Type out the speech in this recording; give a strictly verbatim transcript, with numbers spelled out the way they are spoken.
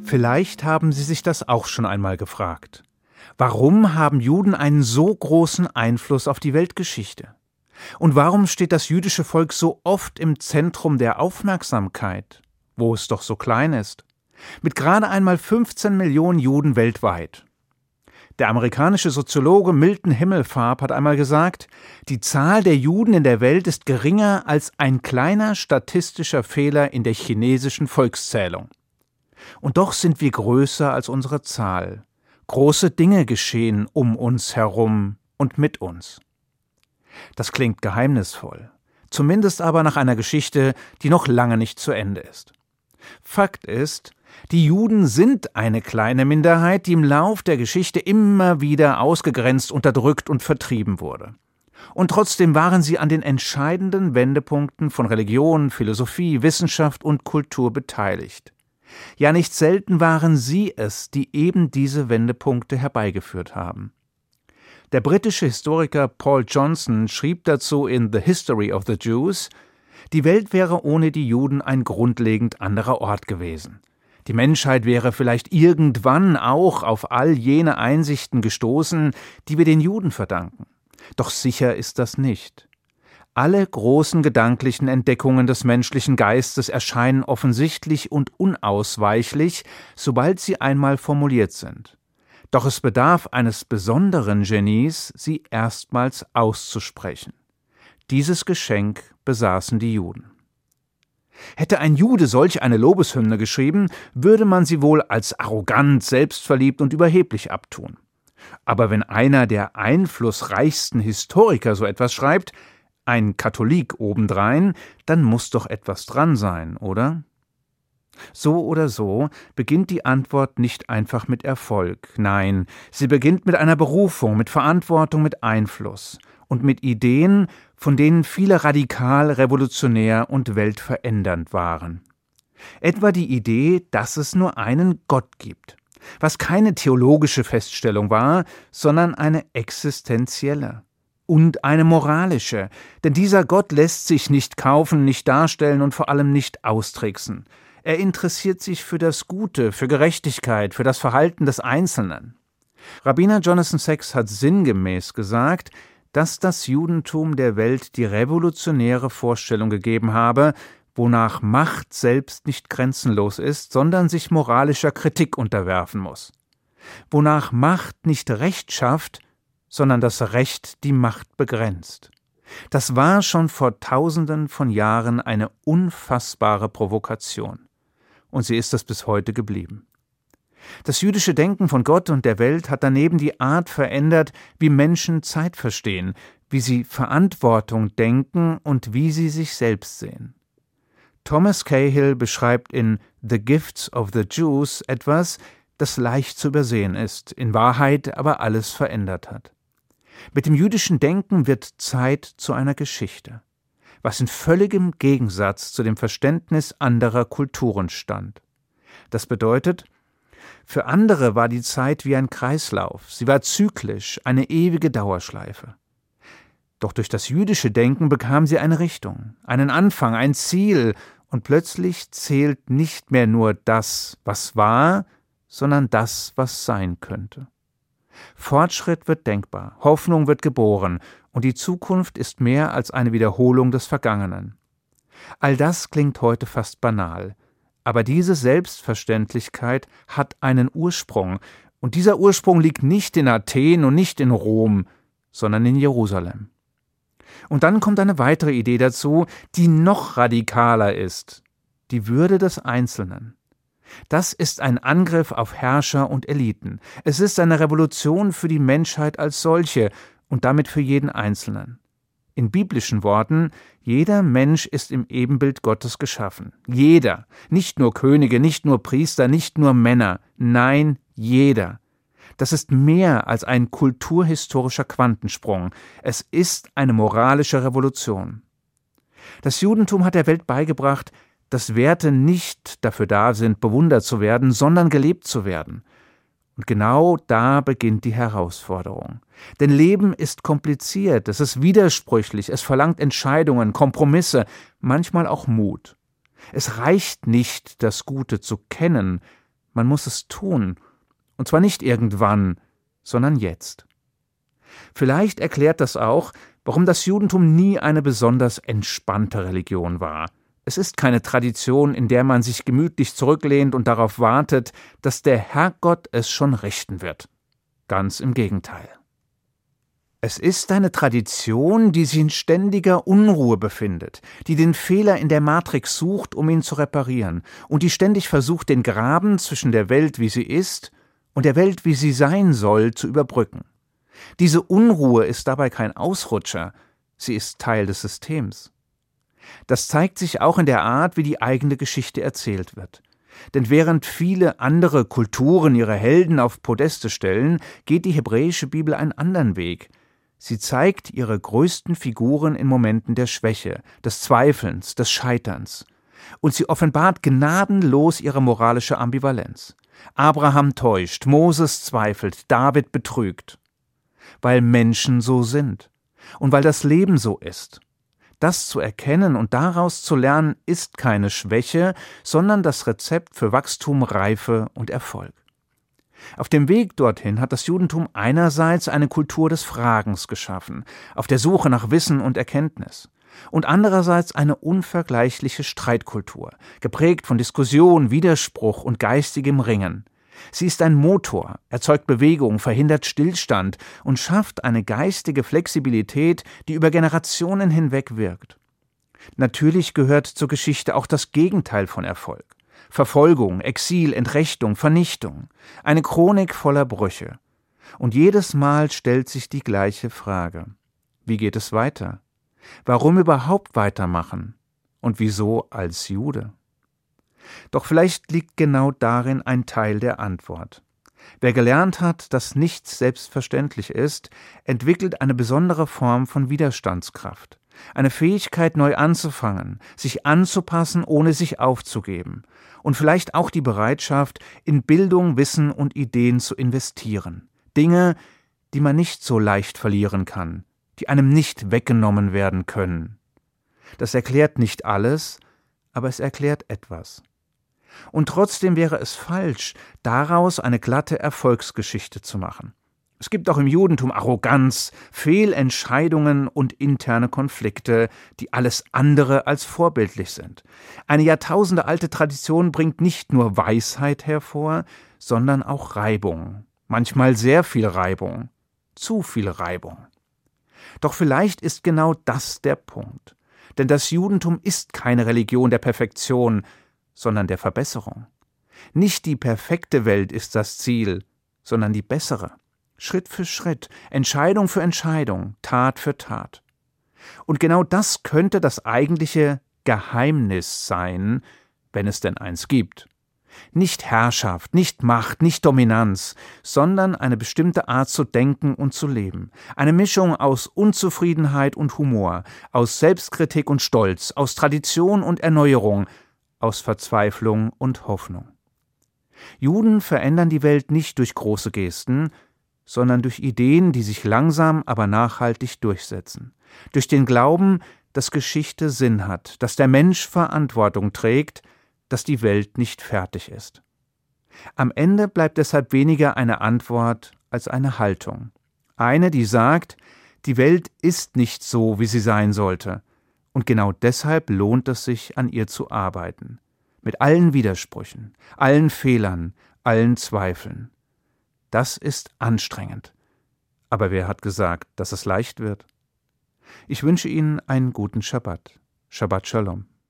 Vielleicht haben Sie sich das auch schon einmal gefragt. Warum haben Juden einen so großen Einfluss auf die Weltgeschichte? Und warum steht das jüdische Volk so oft im Zentrum der Aufmerksamkeit, wo es doch so klein ist? Mit gerade einmal fünfzehn Millionen Juden weltweit. Der amerikanische Soziologe Milton Himmelfarb hat einmal gesagt, die Zahl der Juden in der Welt ist geringer als ein kleiner statistischer Fehler in der chinesischen Volkszählung. Und doch sind wir größer als unsere Zahl. Große Dinge geschehen um uns herum und mit uns. Das klingt geheimnisvoll, zumindest aber nach einer Geschichte, die noch lange nicht zu Ende ist. Fakt ist, die Juden sind eine kleine Minderheit, die im Lauf der Geschichte immer wieder ausgegrenzt, unterdrückt und vertrieben wurde. Und trotzdem waren sie an den entscheidenden Wendepunkten von Religion, Philosophie, Wissenschaft und Kultur beteiligt. Ja, nicht selten waren sie es, die eben diese Wendepunkte herbeigeführt haben. Der britische Historiker Paul Johnson schrieb dazu in The History of the Jews, die Welt wäre ohne die Juden ein grundlegend anderer Ort gewesen. Die Menschheit wäre vielleicht irgendwann auch auf all jene Einsichten gestoßen, die wir den Juden verdanken. Doch sicher ist das nicht. Alle großen gedanklichen Entdeckungen des menschlichen Geistes erscheinen offensichtlich und unausweichlich, sobald sie einmal formuliert sind. Doch es bedarf eines besonderen Genies, sie erstmals auszusprechen. Dieses Geschenk besaßen die Juden. Hätte ein Jude solch eine Lobeshymne geschrieben, würde man sie wohl als arrogant, selbstverliebt und überheblich abtun. Aber wenn einer der einflussreichsten Historiker so etwas schreibt, ein Katholik obendrein, dann muss doch etwas dran sein, oder? So oder so beginnt die Antwort nicht einfach mit Erfolg. Nein, sie beginnt mit einer Berufung, mit Verantwortung, mit Einfluss und mit Ideen, von denen viele radikal, revolutionär und weltverändernd waren. Etwa die Idee, dass es nur einen Gott gibt, was keine theologische Feststellung war, sondern eine existenzielle und eine moralische, denn dieser Gott lässt sich nicht kaufen, nicht darstellen und vor allem nicht austricksen. Er interessiert sich für das Gute, für Gerechtigkeit, für das Verhalten des Einzelnen. Rabbiner Jonathan Sacks hat sinngemäß gesagt, dass das Judentum der Welt die revolutionäre Vorstellung gegeben habe, wonach Macht selbst nicht grenzenlos ist, sondern sich moralischer Kritik unterwerfen muss. Wonach Macht nicht Recht schafft, sondern das Recht die Macht begrenzt. Das war schon vor Tausenden von Jahren eine unfassbare Provokation. Und sie ist es bis heute geblieben. Das jüdische Denken von Gott und der Welt hat daneben die Art verändert, wie Menschen Zeit verstehen, wie sie Verantwortung denken und wie sie sich selbst sehen. Thomas Cahill beschreibt in The Gifts of the Jews etwas, das leicht zu übersehen ist, in Wahrheit aber alles verändert hat. Mit dem jüdischen Denken wird Zeit zu einer Geschichte, was in völligem Gegensatz zu dem Verständnis anderer Kulturen stand. Das bedeutet, für andere war die Zeit wie ein Kreislauf, sie war zyklisch, eine ewige Dauerschleife. Doch durch das jüdische Denken bekam sie eine Richtung, einen Anfang, ein Ziel, und plötzlich zählt nicht mehr nur das, was war, sondern das, was sein könnte. Fortschritt wird denkbar, Hoffnung wird geboren, und die Zukunft ist mehr als eine Wiederholung des Vergangenen. All das klingt heute fast banal, aber diese Selbstverständlichkeit hat einen Ursprung, und dieser Ursprung liegt nicht in Athen und nicht in Rom, sondern in Jerusalem. Und dann kommt eine weitere Idee dazu, die noch radikaler ist: die Würde des Einzelnen. Das ist ein Angriff auf Herrscher und Eliten. Es ist eine Revolution für die Menschheit als solche und damit für jeden Einzelnen. In biblischen Worten: jeder Mensch ist im Ebenbild Gottes geschaffen. Jeder. Nicht nur Könige, nicht nur Priester, nicht nur Männer. Nein, jeder. Das ist mehr als ein kulturhistorischer Quantensprung. Es ist eine moralische Revolution. Das Judentum hat der Welt beigebracht, dass Werte nicht dafür da sind, bewundert zu werden, sondern gelebt zu werden. Und genau da beginnt die Herausforderung. Denn Leben ist kompliziert, es ist widersprüchlich, es verlangt Entscheidungen, Kompromisse, manchmal auch Mut. Es reicht nicht, das Gute zu kennen, Man muss es tun, und zwar nicht irgendwann, sondern jetzt. Vielleicht erklärt das auch, warum das Judentum nie eine besonders entspannte Religion war. Es ist keine Tradition, in der man sich gemütlich zurücklehnt und darauf wartet, dass der Herrgott es schon richten wird. Ganz im Gegenteil. Es ist eine Tradition, die sich in ständiger Unruhe befindet, die den Fehler in der Matrix sucht, um ihn zu reparieren, und die ständig versucht, den Graben zwischen der Welt, wie sie ist, und der Welt, wie sie sein soll, zu überbrücken. Diese Unruhe ist dabei kein Ausrutscher, sie ist Teil des Systems. Das zeigt sich auch in der Art, wie die eigene Geschichte erzählt wird. Denn während viele andere Kulturen ihre Helden auf Podeste stellen, geht die hebräische Bibel einen anderen Weg. Sie zeigt ihre größten Figuren in Momenten der Schwäche, des Zweifelns, des Scheiterns. Und sie offenbart gnadenlos ihre moralische Ambivalenz. Abraham täuscht, Moses zweifelt, David betrügt. Weil Menschen so sind und weil das Leben so ist. Das zu erkennen und daraus zu lernen, ist keine Schwäche, sondern das Rezept für Wachstum, Reife und Erfolg. Auf dem Weg dorthin hat das Judentum einerseits eine Kultur des Fragens geschaffen, auf der Suche nach Wissen und Erkenntnis, und andererseits eine unvergleichliche Streitkultur, geprägt von Diskussion, Widerspruch und geistigem Ringen. Sie ist ein Motor, erzeugt Bewegung, verhindert Stillstand und schafft eine geistige Flexibilität, die über Generationen hinweg wirkt. Natürlich gehört zur Geschichte auch das Gegenteil von Erfolg. Verfolgung, Exil, Entrechtung, Vernichtung. Eine Chronik voller Brüche. Und jedes Mal stellt sich die gleiche Frage. Wie geht es weiter? Warum überhaupt weitermachen? Und wieso als Jude? Doch vielleicht liegt genau darin ein Teil der Antwort. Wer gelernt hat, dass nichts selbstverständlich ist, entwickelt eine besondere Form von Widerstandskraft, eine Fähigkeit, neu anzufangen, sich anzupassen, ohne sich aufzugeben, und vielleicht auch die Bereitschaft, in Bildung, Wissen und Ideen zu investieren. Dinge, die man nicht so leicht verlieren kann, die einem nicht weggenommen werden können. Das erklärt nicht alles, aber es erklärt etwas. Und trotzdem wäre es falsch, daraus eine glatte Erfolgsgeschichte zu machen. Es gibt auch im Judentum Arroganz, Fehlentscheidungen und interne Konflikte, die alles andere als vorbildlich sind. Eine jahrtausendealte Tradition bringt nicht nur Weisheit hervor, sondern auch Reibung. Manchmal sehr viel Reibung, zu viel Reibung. Doch vielleicht ist genau das der Punkt. Denn das Judentum ist keine Religion der Perfektion, sondern der Verbesserung. Nicht die perfekte Welt ist das Ziel, sondern die bessere. Schritt für Schritt, Entscheidung für Entscheidung, Tat für Tat. Und genau das könnte das eigentliche Geheimnis sein, wenn es denn eins gibt. Nicht Herrschaft, nicht Macht, nicht Dominanz, sondern eine bestimmte Art zu denken und zu leben. Eine Mischung aus Unzufriedenheit und Humor, aus Selbstkritik und Stolz, aus Tradition und Erneuerung, aus Verzweiflung und Hoffnung. Juden verändern die Welt nicht durch große Gesten, sondern durch Ideen, die sich langsam, aber nachhaltig durchsetzen. Durch den Glauben, dass Geschichte Sinn hat, dass der Mensch Verantwortung trägt, dass die Welt nicht fertig ist. Am Ende bleibt deshalb weniger eine Antwort als eine Haltung. Eine, die sagt, die Welt ist nicht so, wie sie sein sollte. Und genau deshalb lohnt es sich, an ihr zu arbeiten. Mit allen Widersprüchen, allen Fehlern, allen Zweifeln. Das ist anstrengend. Aber wer hat gesagt, dass es leicht wird? Ich wünsche Ihnen einen guten Schabbat. Shabbat Shalom.